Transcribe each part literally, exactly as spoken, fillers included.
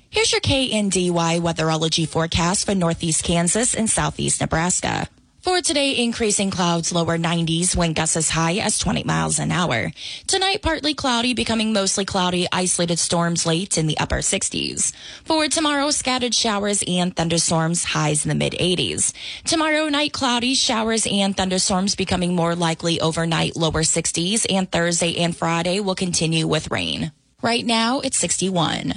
Here's your K N D Y weatherology forecast for northeast Kansas and southeast Nebraska. For today, increasing clouds, lower nineties, wind gusts as high as twenty miles an hour. Tonight, partly cloudy, becoming mostly cloudy, isolated storms late in the upper sixties. For tomorrow, scattered showers and thunderstorms, highs in the mid eighties. Tomorrow night, cloudy, showers and thunderstorms becoming more likely overnight, lower sixties, and Thursday and Friday will continue with rain. Right now, it's sixty-one.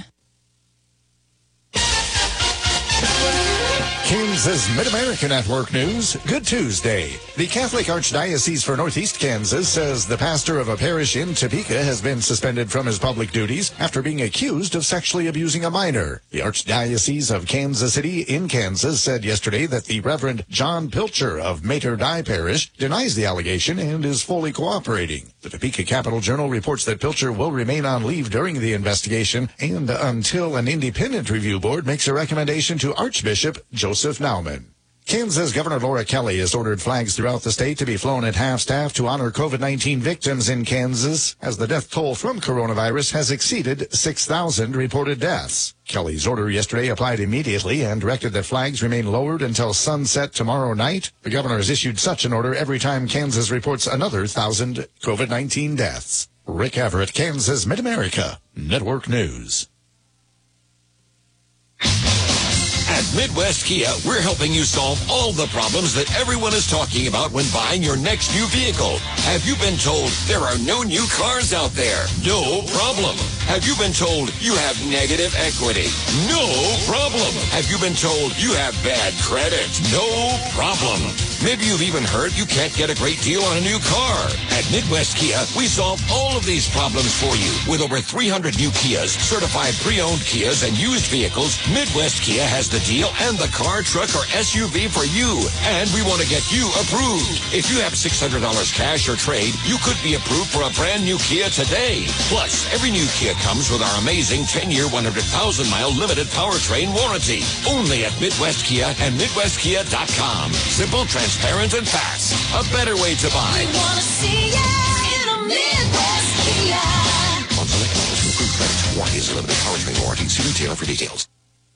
Kansas Mid-America Network News. Good Tuesday. The Catholic Archdiocese for Northeast Kansas says the pastor of a parish in Topeka has been suspended from his public duties after being accused of sexually abusing a minor. The Archdiocese of Kansas City in Kansas said yesterday that the Reverend John Pilcher of Mater Dei Parish denies the allegation and is fully cooperating. The Topeka Capital Journal reports that Pilcher will remain on leave during the investigation and until an independent review board makes a recommendation to Archbishop Joseph Naumann. Kansas Governor Laura Kelly has ordered flags throughout the state to be flown at half-staff to honor COVID nineteen victims in Kansas, as the death toll from coronavirus has exceeded six thousand reported deaths. Kelly's order yesterday applied immediately and directed that flags remain lowered until sunset tomorrow night. The governor has issued such an order every time Kansas reports another thousand COVID nineteen deaths. Rick Everett, Kansas Mid-America Network News. At Midwest Kia, we're helping you solve all the problems that everyone is talking about when buying your next new vehicle. Have you been told there are no new cars out there? No problem. Have you been told you have negative equity? No problem. Have you been told you have bad credit? No problem. Maybe you've even heard you can't get a great deal on a new car. At Midwest Kia, we solve all of these problems for you. With over three hundred new Kias, certified pre-owned Kias, and used vehicles, Midwest Kia has the deal and the car, truck, or S U V for you. And we want to get you approved. If you have six hundred dollars cash or trade, you could be approved for a brand new Kia today. Plus, every new Kia comes with our amazing ten-year, one hundred thousand mile limited powertrain warranty. Only at Midwest Kia and Midwest Kia dot com. Simple, transparent, and fast. A better way to buy. We want to see ya in a Midwest Kia. On select models with approved credit. Warranty is a limited powertrain warranty. See retailer for details.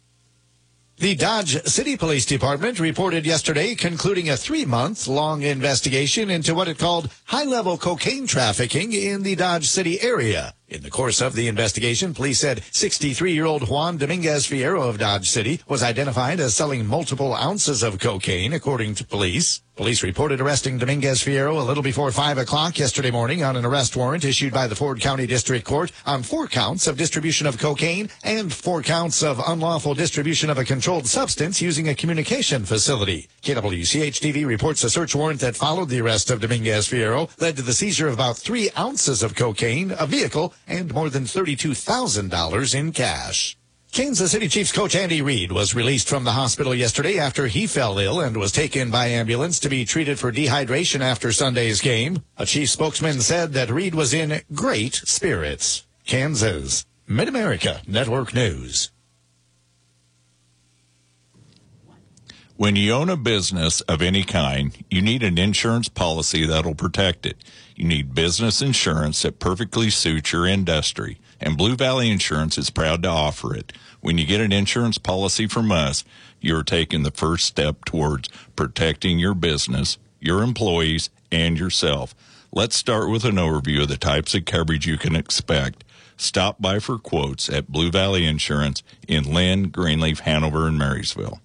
The Dodge City Police Department reported yesterday concluding a three-month-long investigation into what it called high-level cocaine trafficking in the Dodge City area. In the course of the investigation, police said sixty-three-year-old Juan Dominguez Fierro of Dodge City was identified as selling multiple ounces of cocaine, according to police. Police reported arresting Dominguez Fierro a little before five o'clock yesterday morning on an arrest warrant issued by the Ford County District Court on four counts of distribution of cocaine and four counts of unlawful distribution of a controlled substance using a communication facility. K W C H T V reports a search warrant that followed the arrest of Dominguez Fierro led to the seizure of about three ounces of cocaine, a vehicle, and more than thirty-two thousand dollars in cash. Kansas City Chiefs coach Andy Reid was released from the hospital yesterday after he fell ill and was taken by ambulance to be treated for dehydration after Sunday's game. A Chiefs spokesman said that Reid was in great spirits. Kansas Mid-America Network News. When you own a business of any kind, you need an insurance policy that'll protect it. You need business insurance that perfectly suits your industry, and Blue Valley Insurance is proud to offer it. When you get an insurance policy from us, you're taking the first step towards protecting your business, your employees, and yourself. Let's start with an overview of the types of coverage you can expect. Stop by for quotes at Blue Valley Insurance in Lynn, Greenleaf, Hanover, and Marysville.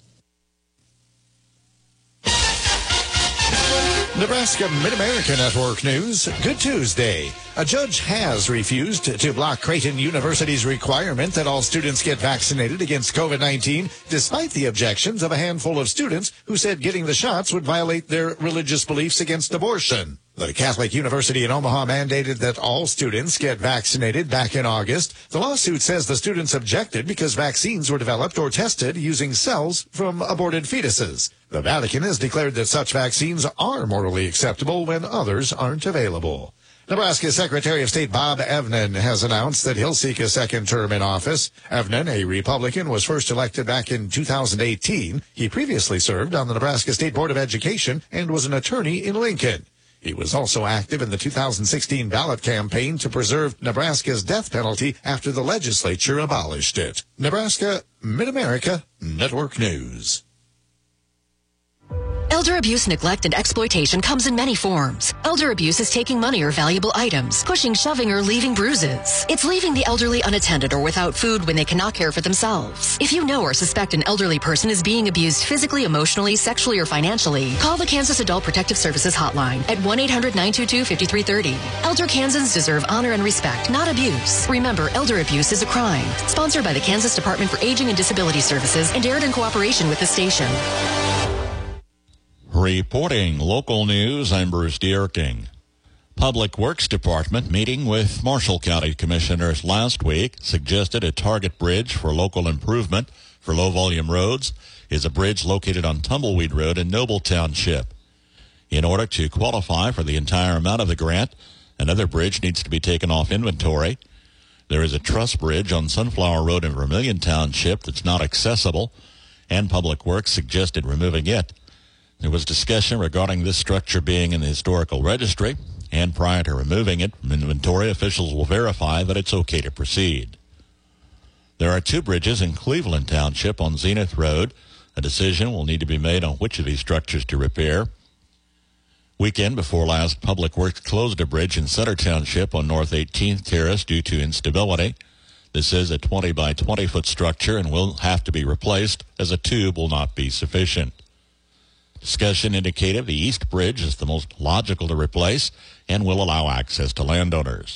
Nebraska Mid-America Network News. Good Tuesday. A judge has refused to block Creighton University's requirement that all students get vaccinated against COVID nineteen, despite the objections of a handful of students who said getting the shots would violate their religious beliefs against abortion. The Catholic University in Omaha mandated that all students get vaccinated back in August. The lawsuit says the students objected because vaccines were developed or tested using cells from aborted fetuses. The Vatican has declared that such vaccines are morally acceptable when others aren't available. Nebraska Secretary of State Bob Evnen has announced that he'll seek a second term in office. Evnen, a Republican, was first elected back in two thousand eighteen. He previously served on the Nebraska State Board of Education and was an attorney in Lincoln. He was also active in the two thousand sixteen ballot campaign to preserve Nebraska's death penalty after the legislature abolished it. Nebraska, Mid-America Network News. Elder abuse, neglect, and exploitation comes in many forms. Elder abuse is taking money or valuable items, pushing, shoving, or leaving bruises. It's leaving the elderly unattended or without food when they cannot care for themselves. If you know or suspect an elderly person is being abused physically, emotionally, sexually, or financially, call the Kansas Adult Protective Services Hotline at one eight hundred nine two two five three three zero. Elder Kansans deserve honor and respect, not abuse. Remember, elder abuse is a crime. Sponsored by the Kansas Department for Aging and Disability Services and aired in cooperation with the station. Reporting local news, I'm Bruce Dierking. Public Works Department meeting with Marshall County Commissioners last week suggested a target bridge for local improvement for low-volume roads is a bridge located on Tumbleweed Road in Noble Township. In order to qualify for the entire amount of the grant, another bridge needs to be taken off inventory. There is a truss bridge on Sunflower Road in Vermilion Township that's not accessible, and Public Works suggested removing it. There was discussion regarding this structure being in the historical registry, and prior to removing it from inventory, officials will verify that it's okay to proceed. There are two bridges in Cleveland Township on Zenith Road. A decision will need to be made on which of these structures to repair. Weekend before last, Public Works closed a bridge in Center Township on North eighteenth Terrace due to instability. This is a twenty by twenty foot structure and will have to be replaced as a tube will not be sufficient. Discussion indicated the East Bridge is the most logical to replace and will allow access to landowners.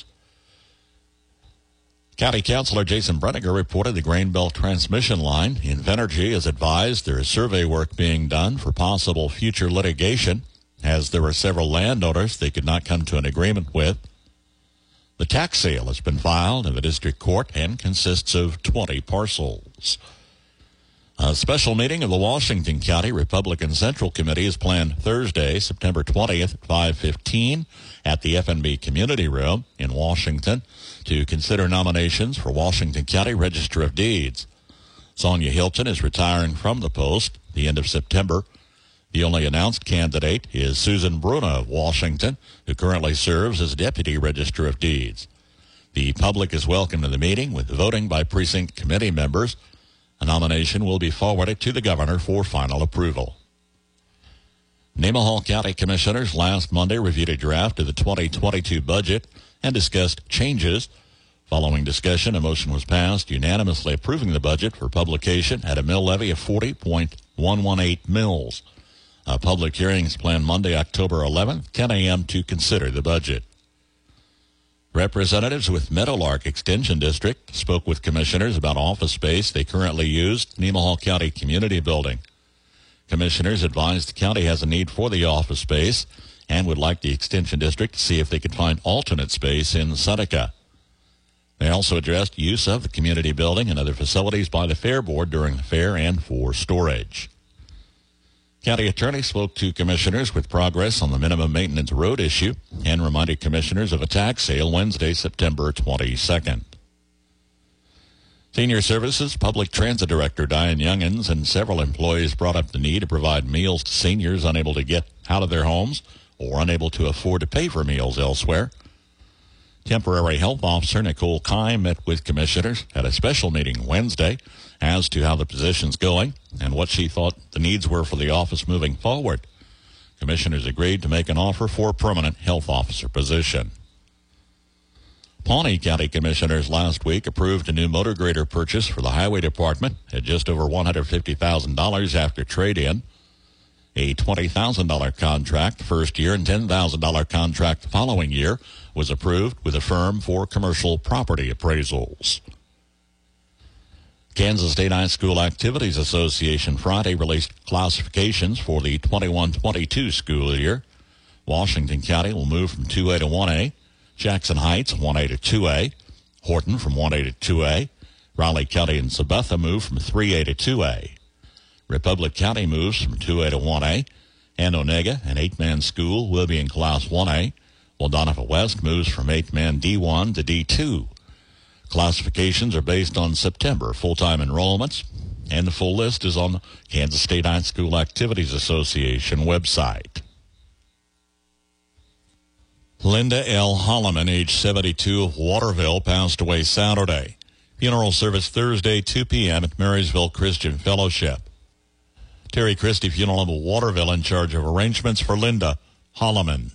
County Councilor Jason Brenniger reported the Grain Belt transmission line. Invenergy has advised there is survey work being done for possible future litigation, as there were several landowners they could not come to an agreement with. The tax sale has been filed in the district court and consists of twenty parcels. A special meeting of the Washington County Republican Central Committee is planned Thursday, September twentieth at five fifteen at the F N B Community Room in Washington to consider nominations for Washington County Register of Deeds. Sonia Hilton is retiring from the post at the end of September. The only announced candidate is Susan Bruna of Washington, who currently serves as Deputy Register of Deeds. The public is welcome to the meeting with voting by precinct committee members. A nomination will be forwarded to the governor for final approval. Nemaha County Commissioners last Monday reviewed a draft of the twenty twenty-two budget and discussed changes. Following discussion, a motion was passed unanimously approving the budget for publication at a mill levy of forty point one one eight mils. A public hearing is planned Monday, October eleventh, ten a.m. to consider the budget. Representatives with Meadowlark Extension District spoke with commissioners about office space they currently use in the Nemaha County Community Building. Commissioners advised the county has a need for the office space and would like the Extension District to see if they could find alternate space in Seneca. They also addressed use of the community building and other facilities by the Fair Board during the fair and for storage. County attorney spoke to commissioners with progress on the minimum maintenance road issue and reminded commissioners of a tax sale Wednesday, September twenty-second. Senior Services Public Transit Director Diane Youngins and several employees brought up the need to provide meals to seniors unable to get out of their homes or unable to afford to pay for meals elsewhere. Temporary Health Officer Nicole Kime met with commissioners at a special meeting Wednesday as to how the position's going and what she thought the needs were for the office moving forward. Commissioners agreed to make an offer for a permanent health officer position. Pawnee County Commissioners last week approved a new motor grader purchase for the Highway Department at just over one hundred fifty thousand dollars after trade-in. A twenty thousand dollars contract first year and ten thousand dollars contract the following year was approved with a firm for commercial property appraisals. Kansas State High School Activities Association Friday released classifications for the twenty-one twenty-two school year. Washington County will move from two A to one A. Jackson Heights, one A to two A. Horton from one A to two A. Raleigh County and Sabetha move from three A to two A. Republic County moves from two A to one A, and Onega, an eight-man school, will be in Class one A, while Donovan West moves from eight-man D one to D two. Classifications are based on September full-time enrollments, and the full list is on the Kansas State High School Activities Association website. Linda L. Holloman, age seventy-two, of Waterville, passed away Saturday. Funeral service Thursday, two p.m. at Marysville Christian Fellowship. Terry Christie Funeral of Waterville in charge of arrangements for Linda Holloman.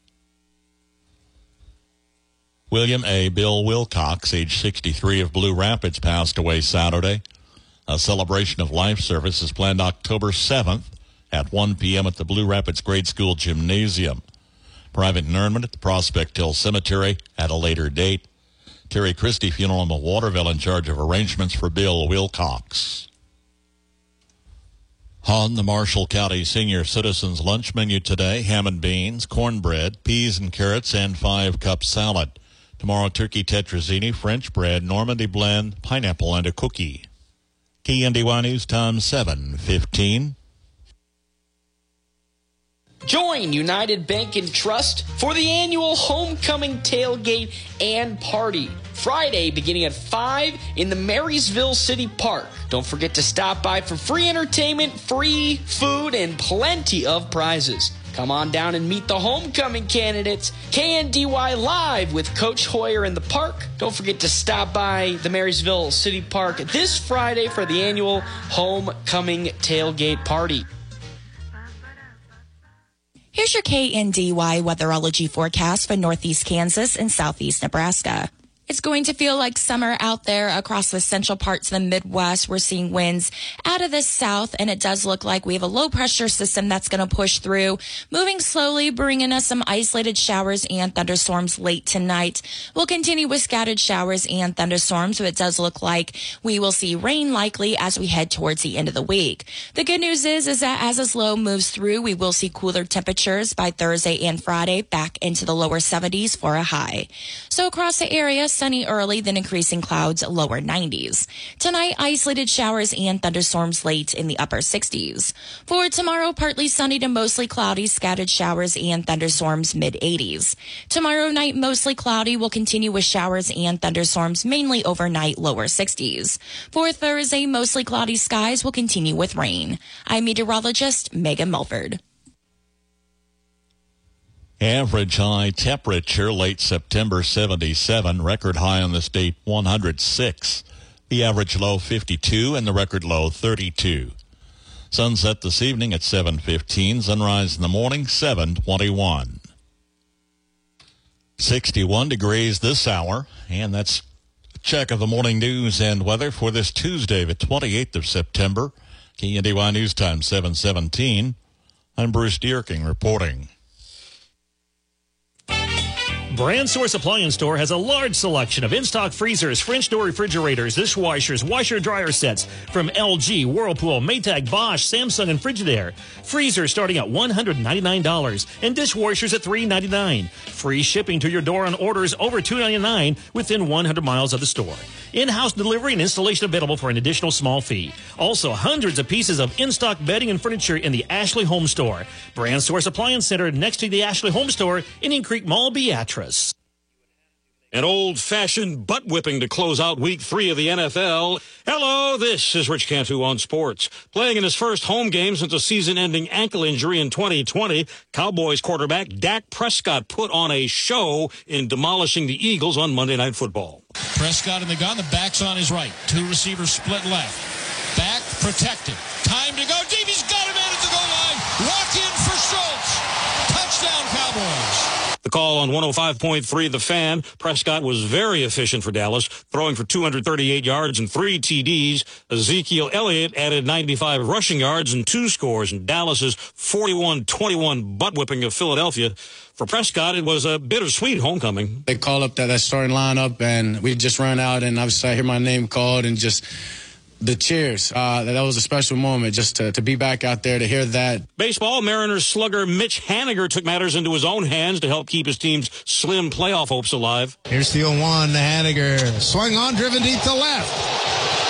William A. Bill Wilcox, age sixty-three, of Blue Rapids, passed away Saturday. A celebration of life service is planned October seventh at one p.m. at the Blue Rapids Grade School Gymnasium. Private interment at the Prospect Hill Cemetery at a later date. Terry Christie Funeral in Waterville in charge of arrangements for Bill Wilcox. On the Marshall County Senior Citizens Lunch menu today, ham and beans, cornbread, peas and carrots, and five-cup salad. Tomorrow, turkey tetrazzini, French bread, Normandy blend, pineapple, and a cookie. K N D Y News Time seven fifteen. Join United Bank and Trust for the annual homecoming tailgate and party. Friday beginning at five in the Marysville City Park. Don't forget to stop by for free entertainment, free food, and plenty of prizes. Come on down and meet the homecoming candidates. K N D Y Live with Coach Hoyer in the park. Don't forget to stop by the Marysville City Park this Friday for the annual homecoming tailgate party. Here's your K N D Y weatherology forecast for northeast Kansas and southeast Nebraska. It's going to feel like summer out there across the central parts of the Midwest. We're seeing winds out of the south, and it does look like we have a low pressure system that's going to push through, moving slowly, bringing us some isolated showers and thunderstorms late tonight. We'll continue with scattered showers and thunderstorms, so it does look like we will see rain likely as we head towards the end of the week. The good news is, is that as this low moves through, we will see cooler temperatures by Thursday and Friday, back into the lower seventies for a high. So across the area, sunny early, then increasing clouds, lower nineties. Tonight, isolated showers and thunderstorms late in the upper sixties. For tomorrow, partly sunny to mostly cloudy, scattered showers and thunderstorms, mid eighties. Tomorrow night, mostly cloudy, will continue with showers and thunderstorms, mainly overnight, lower sixties. For Thursday, mostly cloudy skies will continue with rain. I'm meteorologist Megan Mulford. Average high temperature late September seventy-seven, record high on the state one hundred six. The average low fifty-two and the record low thirty-two. Sunset this evening at seven fifteen, sunrise in the morning seven twenty-one. sixty-one degrees this hour, and that's a check of the morning news and weather for this Tuesday, the twenty-eighth of September. K N D Y News Time seven seventeen. I'm Bruce Dierking reporting. Brand Source Appliance Store has a large selection of in-stock freezers, French door refrigerators, dishwashers, washer dryer sets from L G, Whirlpool, Maytag, Bosch, Samsung, and Frigidaire. Freezers starting at one hundred ninety-nine dollars and dishwashers at three hundred ninety-nine dollars. Free shipping to your door on orders over two hundred ninety-nine dollars within one hundred miles of the store. In-house delivery and installation available for an additional small fee. Also, hundreds of pieces of in-stock bedding and furniture in the Ashley Home Store. Brand Source Appliance Center next to the Ashley Home Store in Indian Creek Mall, Beatrice. An old-fashioned butt-whipping to close out Week three of the N F L. Hello, this is Rich Cantu on sports. Playing in his first home game since a season-ending ankle injury in twenty twenty, Cowboys quarterback Dak Prescott put on a show in demolishing the Eagles on Monday Night Football. Prescott in the gun, the back's on his right. Two receivers split left. Back protected. Time to go deep. He's got him in at the goal line. Walk in for Schultz. Touchdown, Cowboys. The call on one oh five point three The Fan. Prescott was very efficient for Dallas, throwing for two hundred thirty-eight yards and three T Ds. Ezekiel Elliott added ninety-five rushing yards and two scores in Dallas's forty-one twenty-one butt-whipping of Philadelphia. For Prescott, it was a bittersweet homecoming. They call up that, that starting lineup, and we just ran out, and obviously I hear my name called, and just the cheers. Uh, that was a special moment just to, to be back out there, to hear that. Baseball, Mariners slugger Mitch Haniger took matters into his own hands to help keep his team's slim playoff hopes alive. Here's the oh one, Haniger. Swung on, driven deep to left.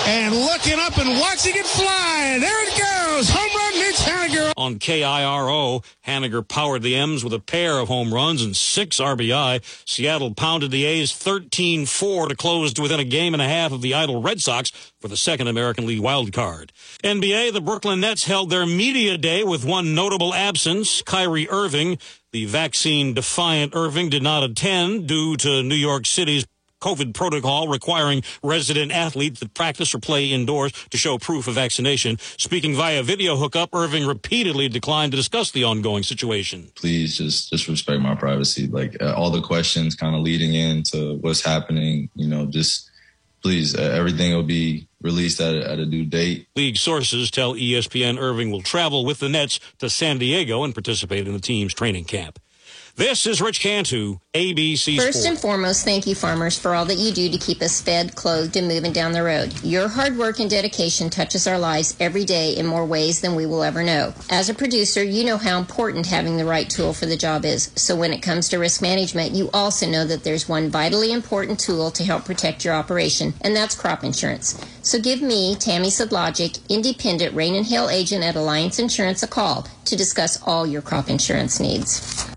and looking up and watching it fly. There it goes. Home run, Mitch Haniger. On K I R O, Haniger powered the M's with a pair of home runs and six R B I. Seattle pounded the A's thirteen four to close to within a game and a half of the idle Red Sox for the second American League wild card. N B A, the Brooklyn Nets held their media day with one notable absence, Kyrie Irving. The vaccine-defiant Irving did not attend due to New York City's COVID protocol requiring resident athletes to practice or play indoors to show proof of vaccination. Speaking via video hookup, Irving repeatedly declined to discuss the ongoing situation. Please just, just respect my privacy. Like uh, all the questions kind of leading into what's happening, you know, just please, uh, everything will be released at a, at a due date. League sources tell E S P N Irving will travel with the Nets to San Diego and participate in the team's training camp. This is Rich Cantu, A B C Sports. First and foremost, thank you, farmers, for all that you do to keep us fed, clothed, and moving down the road. Your hard work and dedication touches our lives every day in more ways than we will ever know. As a producer, you know how important having the right tool for the job is. So when it comes to risk management, you also know that there's one vitally important tool to help protect your operation, and that's crop insurance. So give me, Tammy Sedlogic, independent rain and hail agent at Alliance Insurance, a call to discuss all your crop insurance needs.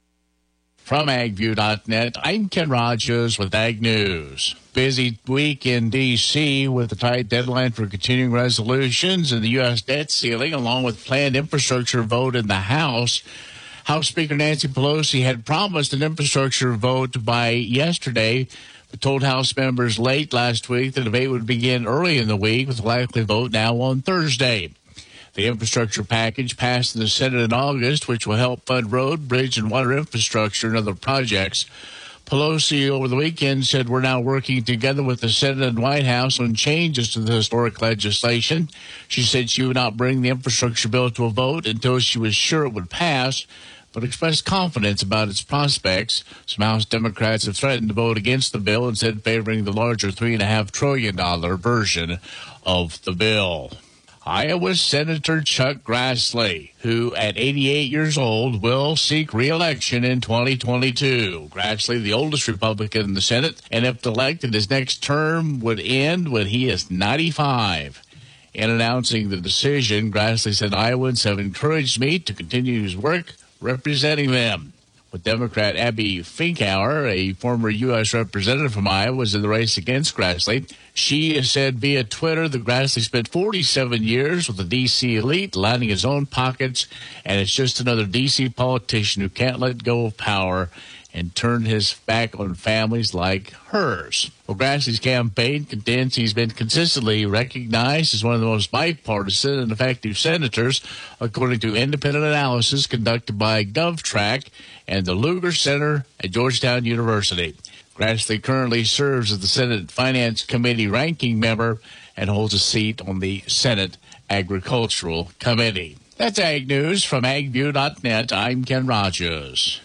From ag view dot net, I'm Ken Rogers with Ag News. Busy week in D C with the tight deadline for continuing resolutions and the U S debt ceiling, along with planned infrastructure vote in the House. House Speaker Nancy Pelosi had promised an infrastructure vote by yesterday, but told House members late last week the debate would begin early in the week with a likely vote now on Thursday. The infrastructure package passed in the Senate in August, which will help fund road, bridge, and water infrastructure and other projects. Pelosi over the weekend said we're now working together with the Senate and White House on changes to the historic legislation. She said she would not bring the infrastructure bill to a vote until she was sure it would pass, but expressed confidence about its prospects. Some House Democrats have threatened to vote against the bill, instead favoring the larger three point five trillion dollars version of the bill. Iowa Senator Chuck Grassley, who at eighty-eight years old will seek re-election in twenty twenty-two. Grassley, the oldest Republican in the Senate, and if elected, his next term would end when he is ninety-five. In announcing the decision, Grassley said, Iowans have encouraged me to continue his work representing them. With Democrat Abby Finkhauer, a former U S representative from Iowa, was in the race against Grassley. She said via Twitter that Grassley spent forty-seven years with the D C elite, lining his own pockets, and it's just another D C politician who can't let go of power and turn his back on families like hers. Well, Grassley's campaign contends he's been consistently recognized as one of the most bipartisan and effective senators, according to independent analysis conducted by GovTrack and the Lugar Center at Georgetown University. Grassley currently serves as the Senate Finance Committee ranking member and holds a seat on the Senate Agricultural Committee. That's Ag News from ag view dot net. I'm Ken Rogers.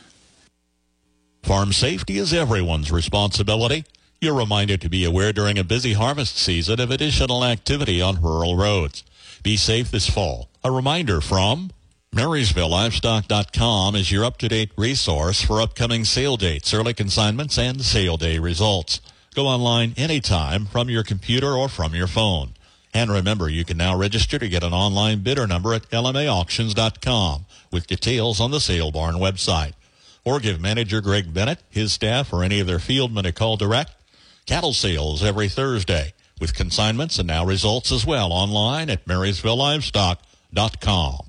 Farm safety is everyone's responsibility. You're reminded to be aware during a busy harvest season of additional activity on rural roads. Be safe this fall. A reminder from Marysville Livestock dot com is your up-to-date resource for upcoming sale dates, early consignments, and sale day results. Go online anytime from your computer or from your phone. And remember, you can now register to get an online bidder number at L M A auctions dot com with details on the Sale Barn website. Or give manager Greg Bennett, his staff, or any of their fieldmen a call direct. Cattle sales every Thursday with consignments and now results as well online at Marysville Livestock dot com.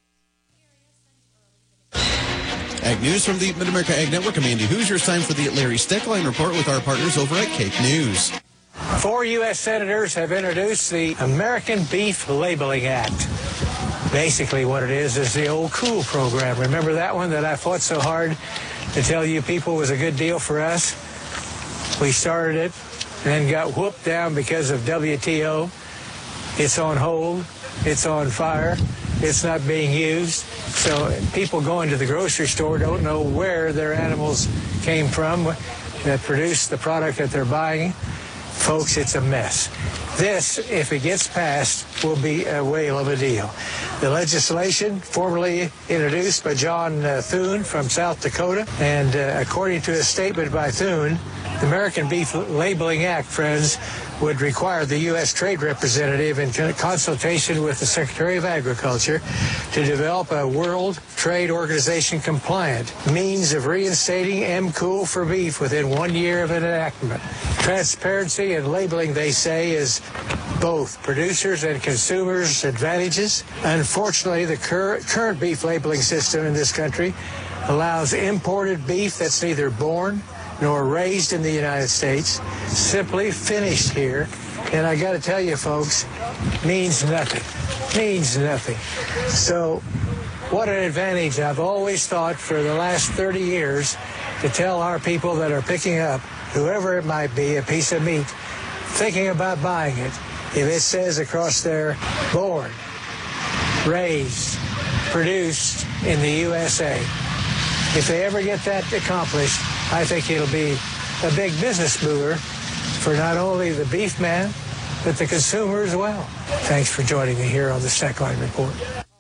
Ag News from the Mid-America Ag Network. I'm Andy Hoosier. It's time for the Larry Steckline Report with our partners over at Cape News. Four U S senators have introduced the American Beef Labeling Act. Basically what it is is the old COOL program. Remember that one that I fought so hard to tell you people was a good deal for us? We started it and then got whooped down because of W T O. It's on hold. It's on fire. It's not being used. So people going to the grocery store don't know where their animals came from that produced the product that they're buying. Folks, it's a mess. This, if it gets passed, will be a whale of a deal. The legislation, formally introduced by John uh, Thune from South Dakota, and uh, according to a statement by Thune, the American Beef Labeling Act, friends, would require the U S Trade Representative, in consultation with the Secretary of Agriculture, to develop a World Trade Organization compliant means of reinstating M. cool for beef within one year of an enactment. Transparency and labeling, they say, is both producers and consumers' advantages. Unfortunately, the cur- current beef labeling system in this country allows imported beef that's neither born nor raised in the United States, simply finished here. And I got to tell you, folks, means nothing. Means nothing. So what an advantage. I've always thought for the last thirty years to tell our people that are picking up, whoever it might be, a piece of meat, thinking about buying it, if it says across there, born, raised, produced in the U S A. If they ever get that accomplished, I think it'll be a big business mover for not only the beef man, but the consumer as well. Thanks for joining me here on the Stackline Report.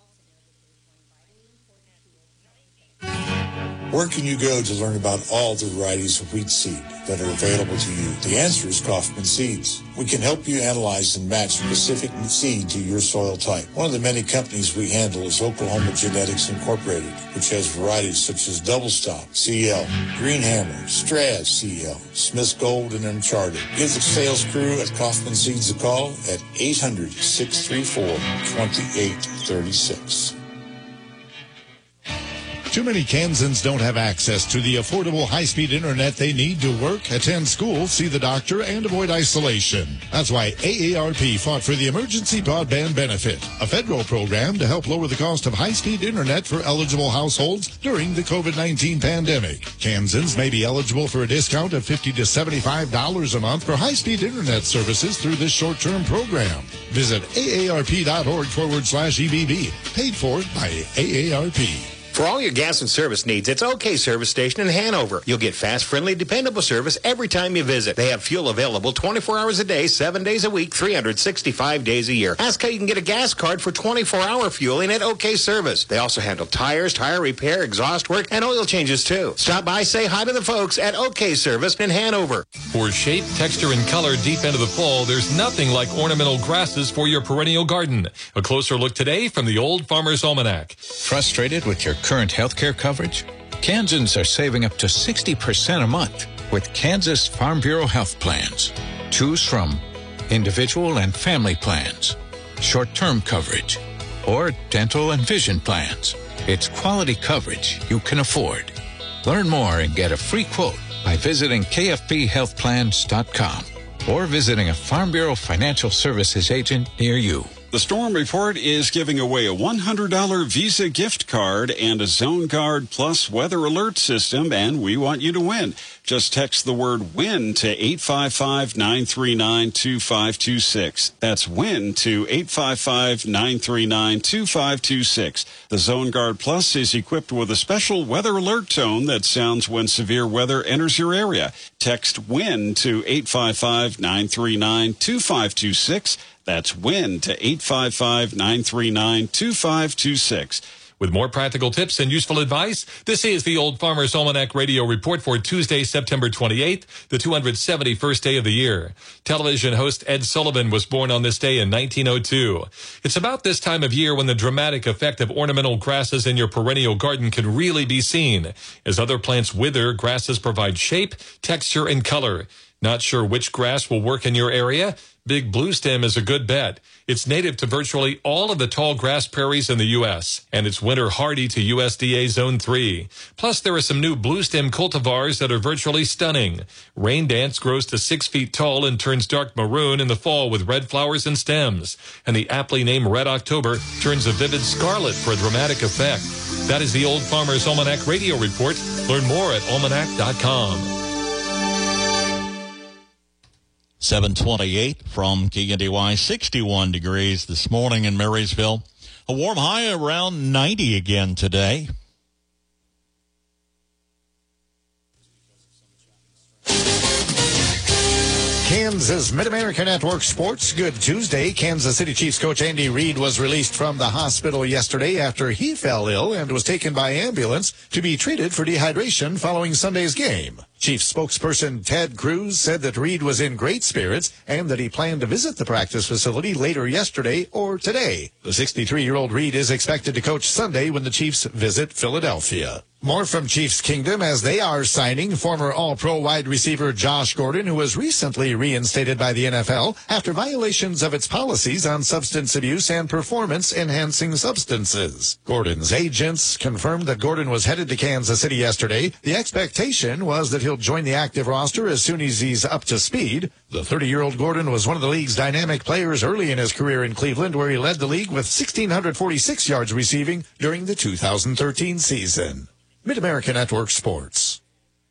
Where can you go to learn about all the varieties of wheat seed that are available to you? The answer is Kaufman Seeds. We can help you analyze and match specific seed to your soil type. One of the many companies we handle is Oklahoma Genetics Incorporated, which has varieties such as Double Stop, C L, Green Hammer, Straz, C L, Smith's Gold, and Uncharted. Give the sales crew at Kaufman Seeds a call at eight hundred, six three four, two eight three six. Too many Kansans don't have access to the affordable high-speed internet they need to work, attend school, see the doctor, and avoid isolation. That's why A A R P fought for the Emergency Broadband Benefit, a federal program to help lower the cost of high-speed internet for eligible households during the covid nineteen pandemic. Kansans may be eligible for a discount of fifty to seventy-five dollars a month for high-speed internet services through this short-term program. Visit aarp.org forward slash EBB, paid for by A A R P. For all your gas and service needs, it's OK Service Station in Hanover. You'll get fast, friendly, dependable service every time you visit. They have fuel available twenty-four hours a day, seven days a week, three hundred sixty-five days a year. Ask how you can get a gas card for twenty-four hour fueling at OK Service. They also handle tires, tire repair, exhaust work, and oil changes, too. Stop by, say hi to the folks at OK Service in Hanover. For shape, texture, and color deep into the fall, there's nothing like ornamental grasses for your perennial garden. A closer look today from the Old Farmer's Almanac. Frustrated with your current health care coverage? Kansans are saving up to sixty percent a month with Kansas Farm Bureau health plans. Choose from individual and family plans, short-term coverage, or dental and vision plans. It's quality coverage you can afford. Learn more and get a free quote by visiting K F B health plans dot com or visiting a Farm Bureau Financial Services agent near you. The Storm Report is giving away a one hundred dollars Visa gift card and a Zone Guard Plus weather alert system, and we want you to win. Just text the word WIN to eight five five, nine three nine, two five two six. That's WIN to eight five five, nine three nine, two five two six. The Zone Guard Plus is equipped with a special weather alert tone that sounds when severe weather enters your area. Text WIN to eight five five, nine three nine, two five two six. That's WIN to eight five five, nine three nine, two five two six. With more practical tips and useful advice, this is the Old Farmer's Almanac Radio Report for Tuesday, September twenty-eighth, the two hundred seventy-first day of the year. Television host Ed Sullivan was born on this day in nineteen oh two. It's about this time of year when the dramatic effect of ornamental grasses in your perennial garden can really be seen. As other plants wither, grasses provide shape, texture, and color. Not sure which grass will work in your area? Big bluestem is a good bet. It's native to virtually all of the tall grass prairies in the U S, and it's winter hardy to U S D A Zone three. Plus, there are some new bluestem cultivars that are virtually stunning. Rain Dance grows to six feet tall and turns dark maroon in the fall with red flowers and stems. And the aptly named Red October turns a vivid scarlet for a dramatic effect. That is the Old Farmer's Almanac Radio Report. Learn more at almanac dot com. seven twenty-eight from K N D Y, sixty-one degrees this morning in Marysville. A warm high around ninety again today. Kansas Mid-America Network Sports. Good Tuesday. Kansas City Chiefs coach Andy Reid was released from the hospital yesterday after he fell ill and was taken by ambulance to be treated for dehydration following Sunday's game. Chiefs spokesperson Ted Cruz said that Reed was in great spirits and that he planned to visit the practice facility later yesterday or today. The sixty-three-year-old Reed is expected to coach Sunday when the Chiefs visit Philadelphia. More from Chiefs Kingdom as they are signing former All-Pro wide receiver Josh Gordon, who was recently reinstated by the N F L after violations of its policies on substance abuse and performance-enhancing substances. Gordon's agents confirmed that Gordon was headed to Kansas City yesterday. The expectation was that he'll join the active roster as soon as he's up to speed. The thirty-year-old Gordon was one of the league's dynamic players early in his career in Cleveland, where he led the league with one thousand six hundred forty-six yards receiving during the two thousand thirteen season. Mid-America Network Sports.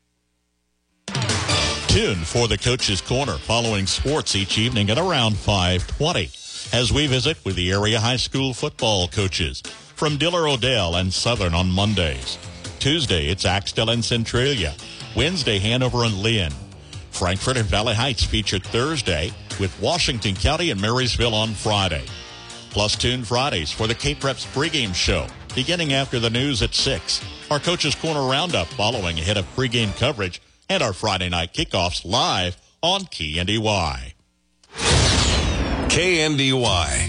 Tune for the Coach's Corner following sports each evening at around five twenty as we visit with the area high school football coaches from Diller Odell and Southern on Mondays. Tuesday, it's Axtell and Centralia. Wednesday, Hanover and Lynn. Frankfort and Valley Heights featured Thursday with Washington County and Marysville on Friday. Plus tune Fridays for the Cape Reps pregame show beginning after the news at six. Our Coach's Corner Roundup following ahead of pregame coverage and our Friday night kickoffs live on K N D Y. K N D Y.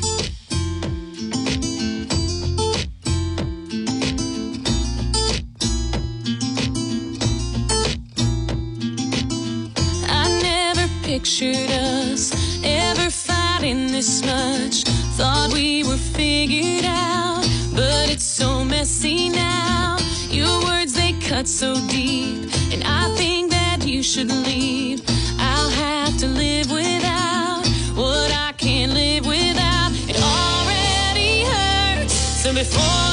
I never pictured us ever fighting this much. Thought we were figured out, but it's so messy now. Your words, they cut so deep, and I think that you should leave. I'll have to live without what I can't live without. It already hurts, so before